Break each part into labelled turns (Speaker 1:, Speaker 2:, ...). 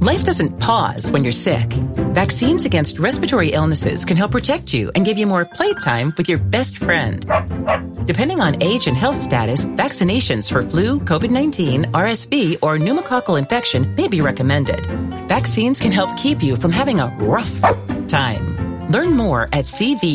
Speaker 1: Life doesn't pause when you're sick. Vaccines against respiratory illnesses can help protect you and give you more playtime with your best friend. Depending on age and health status, vaccinations for flu, COVID-19, RSV, or pneumococcal infection may be recommended. Vaccines can help keep you from having a rough time. Learn more at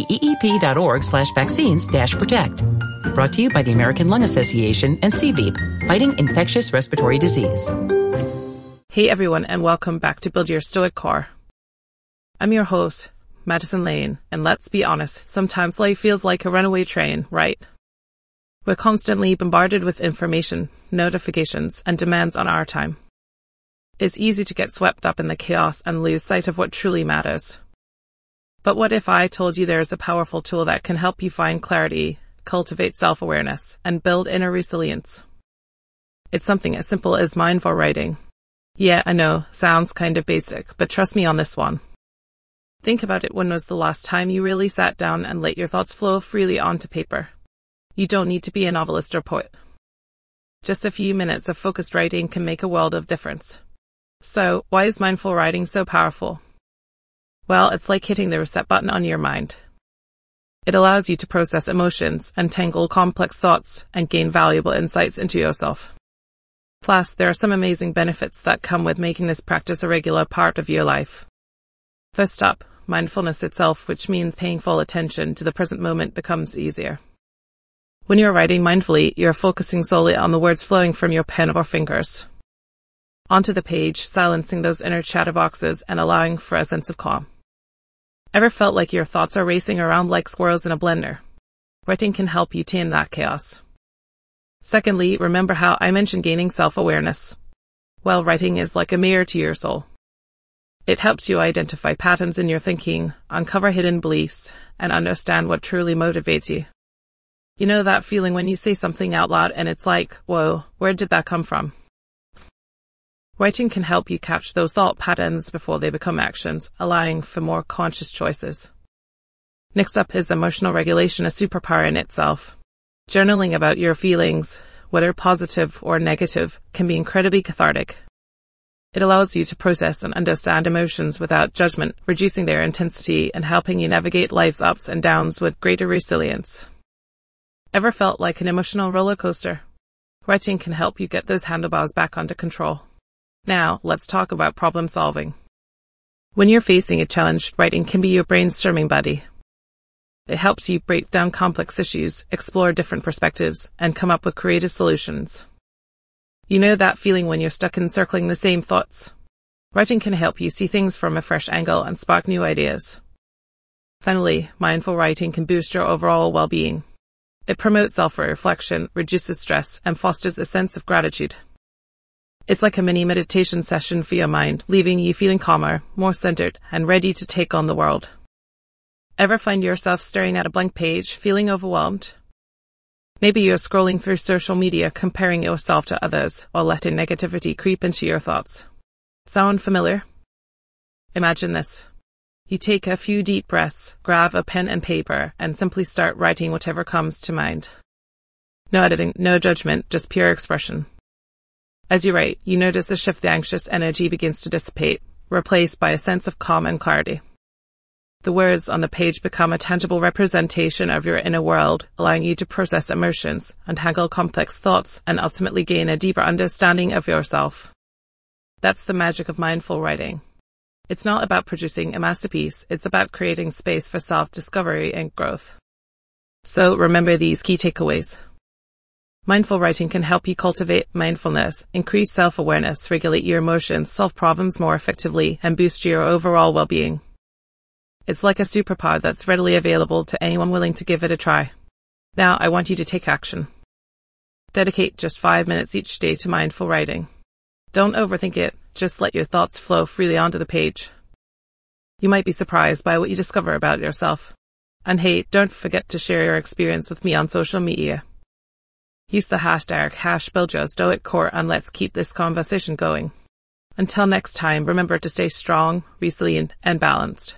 Speaker 1: cveep.org/vaccines-protect. Brought to you by the American Lung Association and CVEEP, fighting infectious respiratory disease.
Speaker 2: Hey everyone, and welcome back to Build Your Stoic Core. I'm your host, Madison Lane, and let's be honest, sometimes life feels like a runaway train, right? We're constantly bombarded with information, notifications, and demands on our time. It's easy to get swept up in the chaos and lose sight of what truly matters. But what if I told you there is a powerful tool that can help you find clarity, cultivate self-awareness, and build inner resilience? It's something as simple as mindful writing. Yeah, I know, sounds kind of basic, but trust me on this one. Think about it. When was the last time you really sat down and let your thoughts flow freely onto paper? You don't need to be a novelist or poet. Just a few minutes of focused writing can make a world of difference. So, why is mindful writing so powerful? Well, it's like hitting the reset button on your mind. It allows you to process emotions, untangle complex thoughts, and gain valuable insights into yourself. Plus, there are some amazing benefits that come with making this practice a regular part of your life. First up, mindfulness itself, which means paying full attention to the present moment, becomes easier. When you're writing mindfully, you're focusing solely on the words flowing from your pen or fingers onto the page, silencing those inner chatterboxes and allowing for a sense of calm. Ever felt like your thoughts are racing around like squirrels in a blender? Writing can help you tame that chaos. Secondly, remember how I mentioned gaining self-awareness. Well, writing is like a mirror to your soul. It helps you identify patterns in your thinking, uncover hidden beliefs, and understand what truly motivates you. You know that feeling when you say something out loud and it's like, whoa, where did that come from? Writing can help you catch those thought patterns before they become actions, allowing for more conscious choices. Next up is emotional regulation, a superpower in itself. Journaling about your feelings, whether positive or negative, can be incredibly cathartic. It allows you to process and understand emotions without judgment, reducing their intensity and helping you navigate life's ups and downs with greater resilience. Ever felt like an emotional roller coaster? Writing can help you get those handlebars back under control. Now, let's talk about problem solving. When you're facing a challenge, writing can be your brainstorming buddy. It helps you break down complex issues, explore different perspectives, and come up with creative solutions. You know that feeling when you're stuck encircling the same thoughts? Writing can help you see things from a fresh angle and spark new ideas. Finally, mindful writing can boost your overall well-being. It promotes self-reflection, reduces stress, and fosters a sense of gratitude. It's like a mini meditation session for your mind, leaving you feeling calmer, more centered, and ready to take on the world. Ever find yourself staring at a blank page, feeling overwhelmed? Maybe you're scrolling through social media, comparing yourself to others, or letting negativity creep into your thoughts. Sound familiar? Imagine this. You take a few deep breaths, grab a pen and paper, and simply start writing whatever comes to mind. No editing, no judgment, just pure expression. As you write, you notice a shift. The anxious energy begins to dissipate, replaced by a sense of calm and clarity. The words on the page become a tangible representation of your inner world, allowing you to process emotions, untangle complex thoughts, and ultimately gain a deeper understanding of yourself. That's the magic of mindful writing. It's not about producing a masterpiece, it's about creating space for self-discovery and growth. So remember these key takeaways. Mindful writing can help you cultivate mindfulness, increase self-awareness, regulate your emotions, solve problems more effectively, and boost your overall well-being. It's like a superpower that's readily available to anyone willing to give it a try. Now, I want you to take action. Dedicate just 5 minutes each day to mindful writing. Don't overthink it, just let your thoughts flow freely onto the page. You might be surprised by what you discover about yourself. And hey, don't forget to share your experience with me on social media. Use the hashtag #BuildYourStoicCore and let's keep this conversation going. Until next time, remember to stay strong, resilient, and balanced.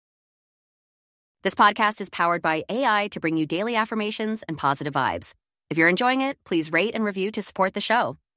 Speaker 3: This podcast is powered by AI to bring you daily affirmations and positive vibes. If you're enjoying it, please rate and review to support the show.